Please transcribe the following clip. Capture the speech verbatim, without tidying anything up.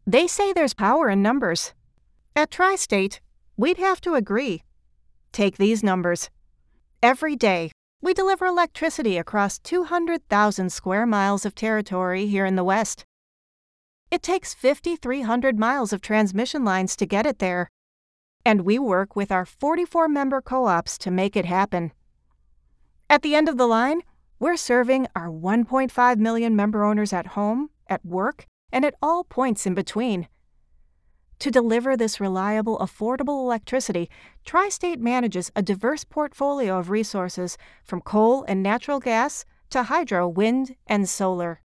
They say there's power in numbers. At Tri-State, we'd have to agree. Take these numbers. Every day, we deliver electricity across two hundred thousand square miles of territory here in the West. It takes five thousand three hundred miles of transmission lines to get it there, and we work with our forty-four member co-ops to make it happen. At the end of the line, we're serving our one point five million member owners at home, at work, and at all points in between. To deliver this reliable, affordable electricity, Tri-State manages a diverse portfolio of resources from coal and natural gas to hydro, wind, and solar.